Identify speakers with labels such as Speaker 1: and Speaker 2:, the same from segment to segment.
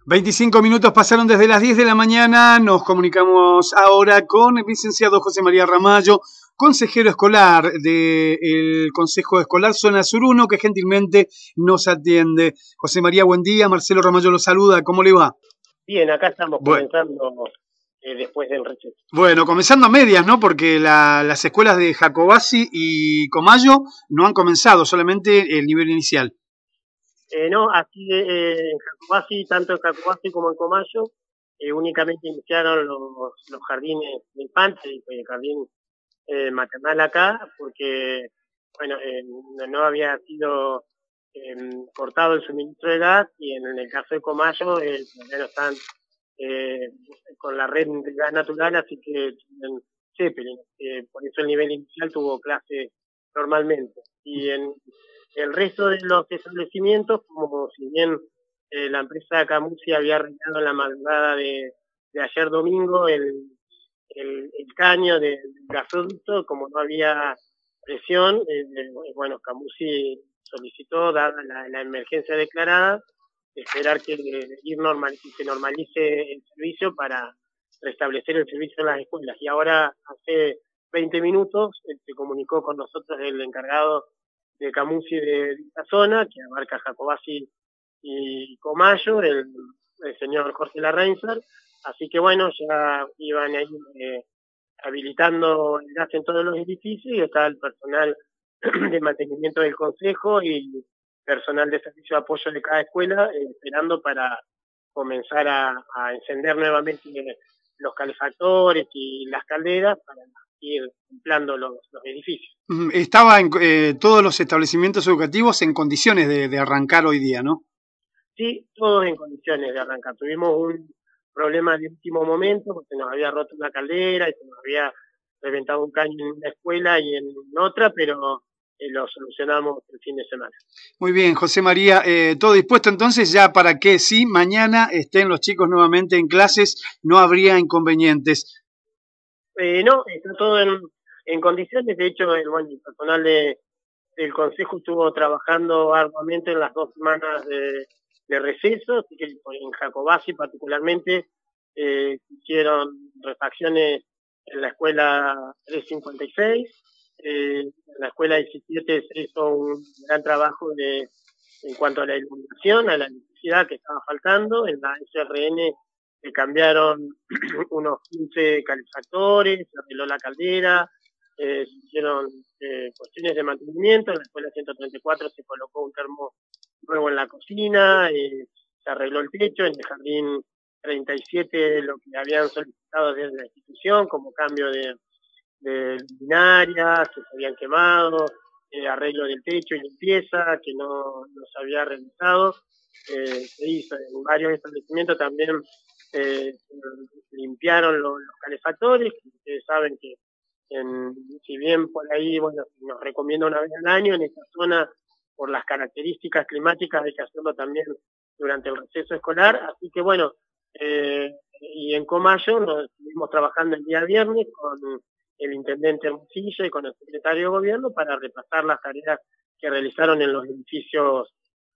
Speaker 1: 25 minutos pasaron desde las 10 de la mañana. Nos comunicamos ahora con el licenciado José María Ramallo, consejero escolar del Consejo Escolar Zona Sur 1, que gentilmente nos atiende. José María, buen día. Marcelo Ramallo lo saluda. ¿Cómo le va?
Speaker 2: Bien, acá estamos comenzando después del receso.
Speaker 1: Bueno, comenzando a medias, ¿no? Porque las escuelas de Jacobasi y Comayo no han comenzado, solamente el nivel inicial.
Speaker 2: No, aquí en Jacobasi, tanto en Jacobasi como en Comayo, únicamente iniciaron los jardines de infantes y el jardín maternal acá, porque bueno, no había sido cortado el suministro de gas, y en el caso de Comayo todavía no están con la red de gas natural, así que tienen Zeppelin. Por eso el nivel inicial tuvo clase normalmente. Y en el resto de los establecimientos, como si bien la empresa Camusi había arreglado en la madrugada de ayer domingo el caño del gasoducto, como no había presión, bueno, Camusi solicitó, dada la emergencia declarada, esperar que se normalice el servicio para restablecer el servicio en las escuelas. Y ahora, hace 20 minutos, se comunicó con nosotros el encargado de Camusi de esta zona, que abarca Jacobasi y Comayo, el señor Jorge Larrainzar. Así que bueno, ya iban ahí habilitando el gas en todos los edificios, y está el personal de mantenimiento del consejo y personal de servicio de apoyo de cada escuela esperando para comenzar a encender nuevamente los calefactores y las calderas para ir templando los edificios.
Speaker 1: Estaban todos los establecimientos educativos en condiciones de arrancar hoy día, ¿no?
Speaker 2: Sí, todos en condiciones de arrancar. Tuvimos un problema de último momento porque nos había roto una caldera y se nos había reventado un caño en una escuela y en otra, pero lo solucionamos el fin de semana.
Speaker 1: Muy bien, José María, todo dispuesto entonces ya para que si mañana estén los chicos nuevamente en clases, no habría inconvenientes.
Speaker 2: No, está todo en condiciones. De hecho, el personal del Consejo estuvo trabajando arduamente en las 2 semanas de receso, así que en Jacobasi particularmente hicieron refacciones en la escuela 356, en la escuela 17 se hizo un gran trabajo en cuanto a la iluminación, a la electricidad que estaba faltando. En la SRN se cambiaron unos 15 calefactores, se arregló la caldera, se hicieron cuestiones de mantenimiento. En la escuela 134 se colocó un termo nuevo en la cocina, se arregló el techo. En el jardín 37 lo que habían solicitado desde la institución como cambio de luminarias que se habían quemado, arreglo del techo y limpieza que no se había realizado, se hizo en varios establecimientos. También limpiaron los calefactores, que ustedes saben que si bien por ahí bueno nos recomienda una vez al año, en esta zona por las características climáticas hay que hacerlo también durante el receso escolar. Así que bueno, y en Comayo nos estuvimos trabajando el día viernes con el intendente Hermosillo y con el secretario de gobierno para repasar las tareas que realizaron en los edificios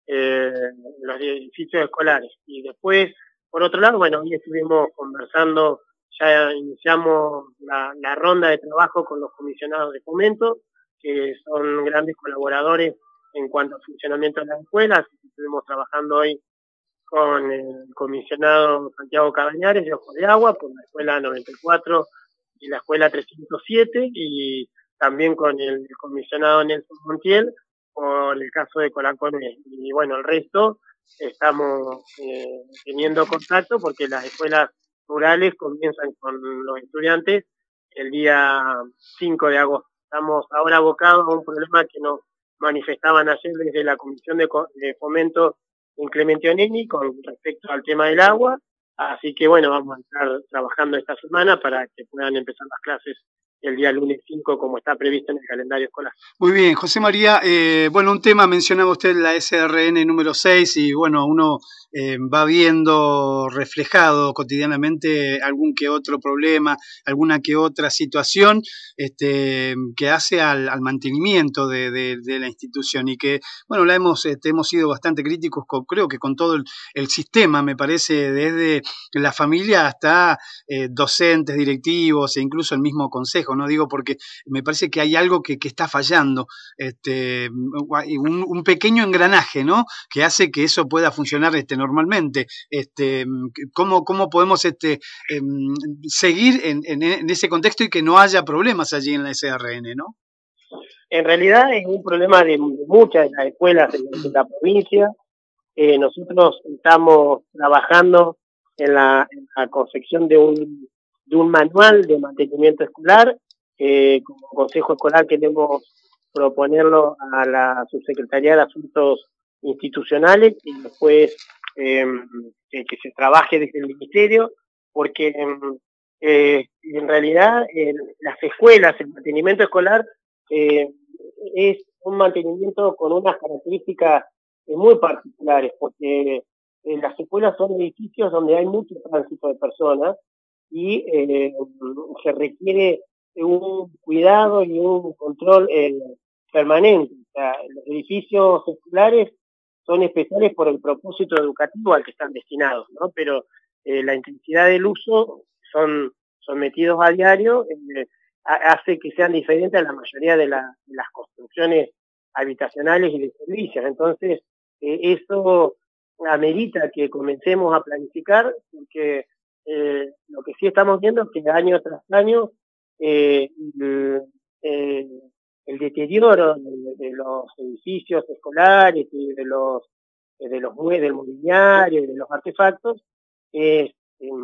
Speaker 2: escolares. Y después, por otro lado, bueno, hoy estuvimos conversando, ya iniciamos la ronda de trabajo con los comisionados de fomento, que son grandes colaboradores en cuanto al funcionamiento de las escuelas. Estuvimos trabajando hoy con el comisionado Santiago Cabañares de Ojos de Agua por la escuela 94 y la escuela 307, y también con el comisionado Nelson Montiel por el caso de Colacones. Y bueno, el resto estamos teniendo contacto porque las escuelas rurales comienzan con los estudiantes el día 5 de agosto. Estamos ahora abocados a un problema que nos manifestaban ayer desde la Comisión de Fomento Inclemente Oneni con respecto al tema del agua. Así que bueno, vamos a estar trabajando esta semana para que puedan empezar las clases el día lunes 5 como está previsto en el calendario escolar.
Speaker 1: Muy bien, José María, bueno, un tema mencionaba usted la SRN número 6 y bueno, uno va viendo reflejado cotidianamente algún que otro problema, alguna que otra situación que hace al mantenimiento de la institución y que, bueno, hemos sido bastante críticos, creo que con todo el sistema, me parece, desde la familia hasta docentes, directivos e incluso el mismo consejo, ¿no? Digo, porque me parece que hay algo que está fallando, un pequeño engranaje, ¿no? Que hace que eso pueda funcionar normalmente. ¿Cómo podemos seguir en ese contexto y que no haya problemas allí en la SRN, ¿no?
Speaker 2: En realidad es un problema de muchas de las escuelas de la provincia. Nosotros estamos trabajando en la confección de un manual de mantenimiento escolar. Como consejo escolar queremos proponerlo a la Subsecretaría de Asuntos Institucionales y después que se trabaje desde el Ministerio, porque en realidad las escuelas, el mantenimiento escolar es un mantenimiento con unas características muy particulares, porque las escuelas son edificios donde hay mucho tránsito de personas y se requiere un cuidado y un control permanente. O sea, los edificios escolares son especiales por el propósito educativo al que están destinados, ¿no? Pero la intensidad del uso son sometidos a diario, hace que sean diferentes a la mayoría de las construcciones habitacionales y de servicios. Entonces, eso amerita que comencemos a planificar, porque lo que sí estamos viendo es que año tras año el deterioro de los edificios escolares y del mobiliario y de los artefactos es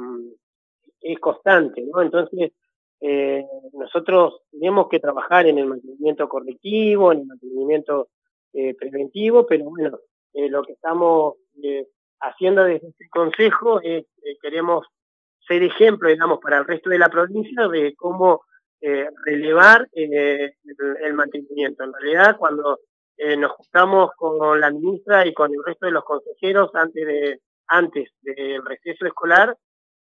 Speaker 2: constante, ¿no? Entonces, nosotros tenemos que trabajar en el mantenimiento correctivo, en el mantenimiento preventivo, pero bueno, lo que estamos haciendo desde este consejo es queremos ser ejemplo, digamos, para el resto de la provincia de cómo relevar el mantenimiento. En realidad, cuando nos juntamos con la ministra y con el resto de los consejeros antes del receso escolar,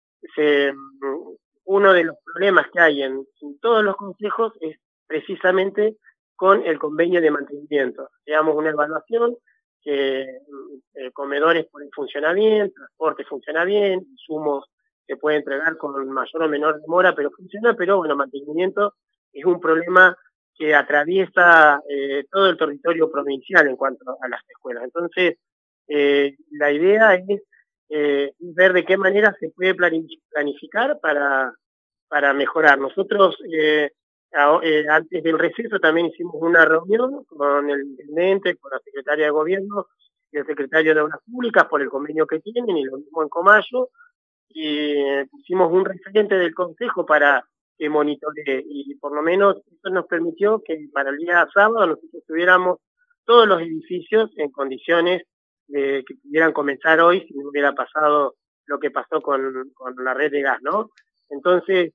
Speaker 2: uno de los problemas que hay en todos los consejos es precisamente con el convenio de mantenimiento. Digamos, una evaluación que comedores funciona bien, transporte funciona bien, insumos se puede entregar con mayor o menor demora, pero funciona, pero bueno, mantenimiento es un problema que atraviesa todo el territorio provincial en cuanto a las escuelas. Entonces, la idea es ver de qué manera se puede planificar para mejorar. Nosotros antes del receso también hicimos una reunión con el intendente, con la secretaria de gobierno y el secretario de Obras Públicas por el convenio que tienen, y lo mismo en Comayo, y pusimos un referente del consejo para que monitoree, y por lo menos eso nos permitió que para el día sábado nosotros tuviéramos todos los edificios en condiciones que pudieran comenzar hoy si no hubiera pasado lo que pasó con la red de gas, ¿no? Entonces,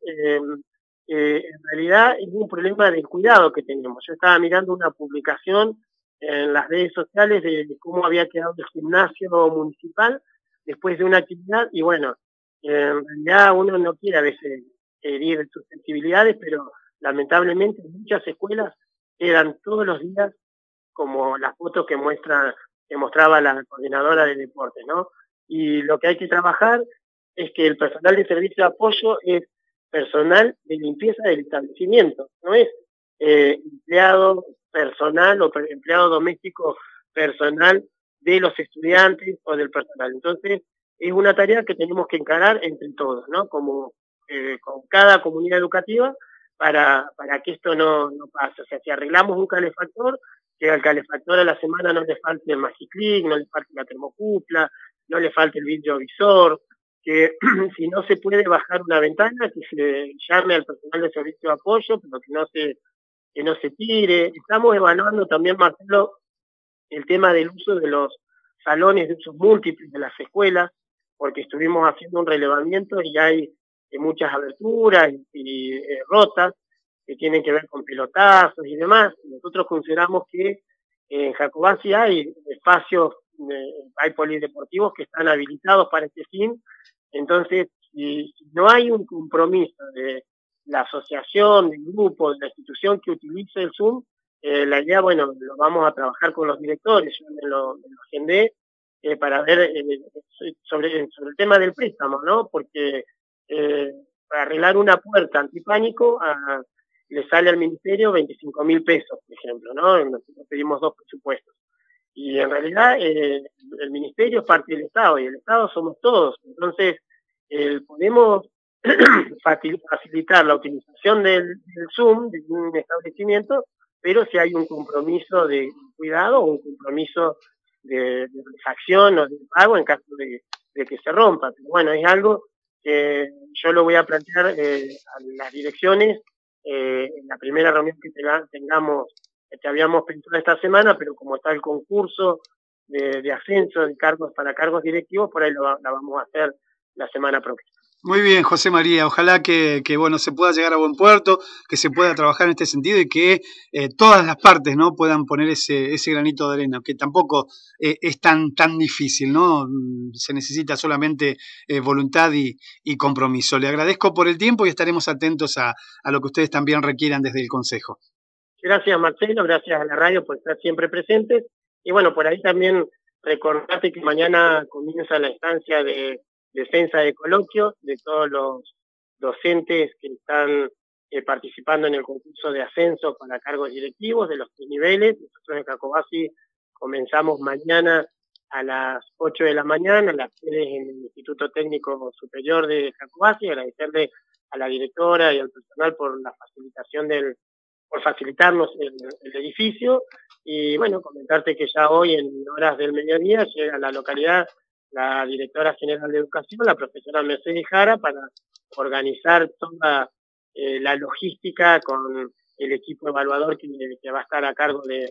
Speaker 2: en realidad es un problema del cuidado que tenemos. Yo estaba mirando una publicación en las redes sociales de cómo había quedado el gimnasio municipal después de una actividad, y bueno, en realidad uno no quiere a veces herir susceptibilidades, pero lamentablemente en muchas escuelas quedan todos los días como las fotos que mostraba la coordinadora de deportes, ¿no? Y lo que hay que trabajar es que el personal de servicio de apoyo es personal de limpieza del establecimiento, no es empleado personal o empleado doméstico personal de los estudiantes o del personal. Entonces, es una tarea que tenemos que encarar entre todos, ¿no? Como con cada comunidad educativa para que esto no pase. O sea, si arreglamos un calefactor, que al calefactor a la semana no le falte el magiclick, no le falte la termocupla, no le falte el vidrio visor, que si no se puede bajar una ventana, que se llame al personal de servicio de apoyo, pero que no se tire. Estamos evaluando también, Marcelo, el tema del uso de los salones de usos múltiples de las escuelas, porque estuvimos haciendo un relevamiento y hay muchas aberturas y rotas que tienen que ver con pelotazos y demás. Nosotros consideramos que en Jacobasi hay espacios hay polideportivos que están habilitados para este fin. Entonces, si no hay un compromiso de la asociación, del grupo, de la institución que utilice el Zoom, la idea, bueno, lo vamos a trabajar con los directores, yo me lo agendé para ver sobre el tema del préstamo, ¿no? Porque para arreglar una puerta antipánico le sale al ministerio 25.000 pesos, por ejemplo, ¿no? Nosotros pedimos 2 presupuestos. Y en realidad el ministerio es parte del Estado y el Estado somos todos. Entonces, podemos facilitar la utilización del Zoom de un establecimiento, pero si hay un compromiso de cuidado o un compromiso de refacción o de pago en caso de que se rompa. Pero bueno, es algo que yo lo voy a plantear a las direcciones en la primera reunión que tengamos, que habíamos pensado esta semana, pero como está el concurso de ascenso de cargos para cargos directivos, por ahí la vamos a hacer la semana próxima.
Speaker 1: Muy bien, José María, ojalá que bueno, se pueda llegar a buen puerto, que se pueda trabajar en este sentido y que todas las partes, ¿no?, puedan poner ese granito de arena, que tampoco es tan difícil, ¿no? Se necesita solamente voluntad y compromiso. Le agradezco por el tiempo y estaremos atentos a lo que ustedes también requieran desde el Consejo.
Speaker 2: Gracias, Marcelo, gracias a la radio por estar siempre presentes. Y bueno, por ahí también recordarte que mañana comienza la instancia de defensa de coloquio de todos los docentes que están participando en el concurso de ascenso para cargos directivos de los 3 niveles. Nosotros en Jacobasi comenzamos mañana a las 8 de la mañana, las sedes en el Instituto Técnico Superior de Jacobasi. Agradecerle a la directora y al personal por la facilitación por facilitarnos el edificio. Y bueno, comentarte que ya hoy en horas del mediodía llega a la localidad la directora general de educación, la profesora Mercedes Jara, para organizar toda la logística con el equipo evaluador que va a estar a cargo de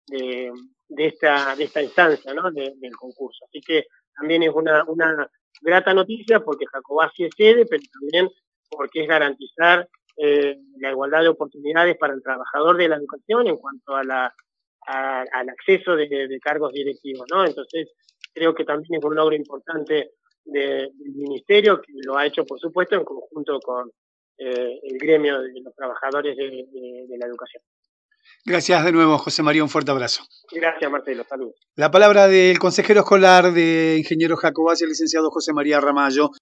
Speaker 2: esta instancia, ¿no?, del concurso. Así que también es una grata noticia porque Jacobasi es sede, pero también porque es garantizar la igualdad de oportunidades para el trabajador de la educación en cuanto al acceso de cargos directivos, ¿no? Entonces, creo que también es un logro importante del Ministerio, que lo ha hecho, por supuesto, en conjunto con el gremio de los trabajadores de la educación.
Speaker 1: Gracias de nuevo, José María, un fuerte abrazo.
Speaker 2: Gracias, Marcelo, saludos.
Speaker 1: La palabra del consejero escolar de Ingeniero Jacobasi, el licenciado José María Ramallo.